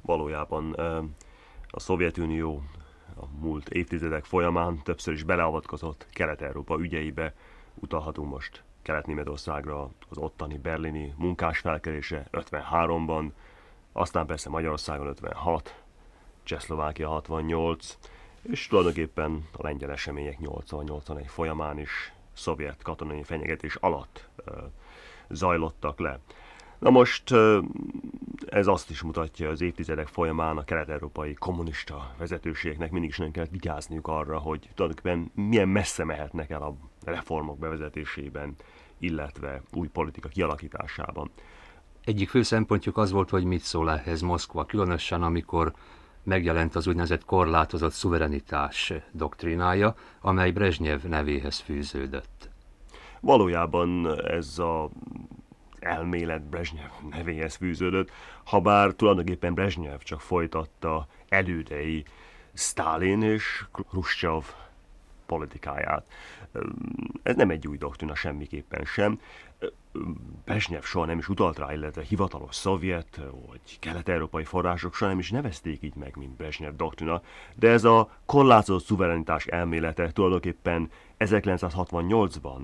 Valójában a Szovjetunió a múlt évtizedek folyamán többször is beleavatkozott Kelet-Európa ügyeibe. Utalhatunk most Kelet-Németországra, az ottani berlini munkásfelkelése 53-ban, aztán persze Magyarországon 56, Csehszlovákia 68, és tulajdonképpen a lengyel események 80-81 folyamán is szovjet katonai fenyegetés alatt zajlottak le. Na most ez azt is mutatja, az évtizedek folyamán a kelet-európai kommunista vezetőségnek mindig is nem kellett vigyázniuk arra, hogy tulajdonképpen milyen messze mehetnek el a reformok bevezetésében, illetve új politika kialakításában. Egyik fő szempontjuk az volt, hogy mit szól ehhez Moszkva, különösen amikor megjelent az úgynevezett korlátozott szuverenitás doktrinája, amely Brezsnyev nevéhez fűződött. Valójában ez a elmélet Brezsnyev nevéhez fűződött, habár tulajdonképpen Brezsnyev csak folytatta elődei Sztálin és Hruscsov politikáját. Ez nem egy új doktrina semmiképpen sem. Brezsnyev soha nem is utalt rá, illetve hivatalos szovjet vagy kelet-európai források soha nem is nevezték így meg, mint Brezsnyev doktrina, de ez a korlátozott szuverenitás elmélete tulajdonképpen 1968-ban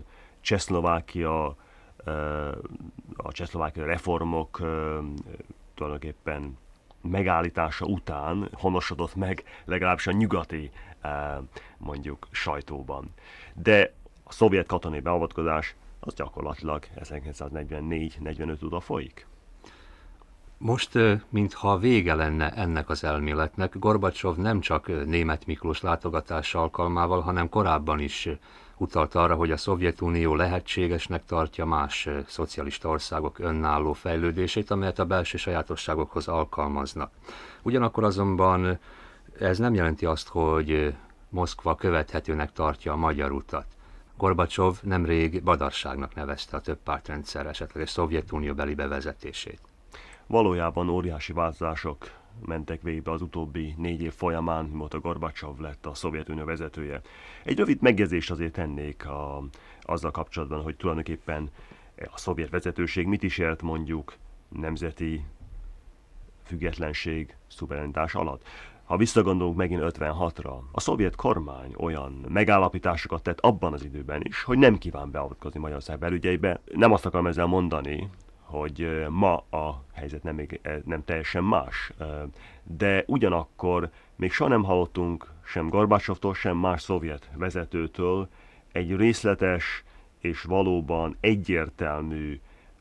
a csehszlovákiai reformok tulajdonképpen megállítása után honosodott meg legalábbis a nyugati mondjuk sajtóban. De a szovjet katonai beavatkozás az gyakorlatilag 1944-45 óta folyik. Most, mintha vége lenne ennek az elméletnek, Gorbacsov nem csak Németh Miklós látogatása alkalmával, hanem korábban is utalt arra, hogy a Szovjetunió lehetségesnek tartja más szocialista országok önálló fejlődését, amelyet a belső sajátosságokhoz alkalmaznak. Ugyanakkor azonban ez nem jelenti azt, hogy Moszkva követhetőnek tartja a magyar utat. Gorbacsov nemrég badarságnak nevezte a többpártrendszer esetleges Szovjetunió beli bevezetését. Valójában óriási változások mentek végbe az utóbbi 4 év folyamán, mióta Gorbacsov lett a Szovjetunió vezetője. Egy rövid megjegyzést azért tennék azzal kapcsolatban, hogy tulajdonképpen a szovjet vezetőség mit is élt mondjuk nemzeti függetlenség, szuverenitás alatt. Ha visszagondolunk megint 56-ra, a szovjet kormány olyan megállapításokat tett abban az időben is, hogy nem kíván beavatkozni Magyarország belügyeibe. Nem azt akarom ezzel mondani, hogy ma a helyzet nem teljesen más, de ugyanakkor még soha nem hallottunk sem Gorbacsovtól, sem más szovjet vezetőtől egy részletes és valóban egyértelmű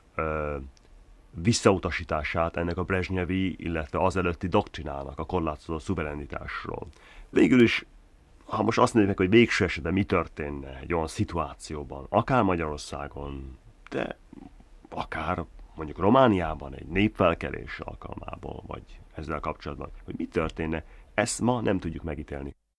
visszautasítását ennek a brezsnyevi, illetve azelőtti doktrinának, a korlátozott szuverenitásról. Végül is, ha most azt nézzük, hogy végső esetben mi történne egy olyan szituációban, akár Magyarországon, de akár mondjuk Romániában egy népfelkelés alkalmából, vagy ezzel kapcsolatban, hogy mi történne, ezt ma nem tudjuk megítélni.